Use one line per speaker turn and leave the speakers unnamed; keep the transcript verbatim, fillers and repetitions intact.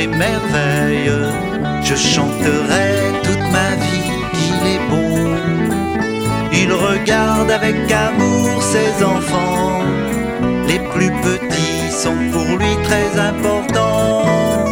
des merveilles. Je chanterai toute ma vie qu'il est bon. Il regarde avec amour ses enfants. Les plus petits sont pour lui très importants.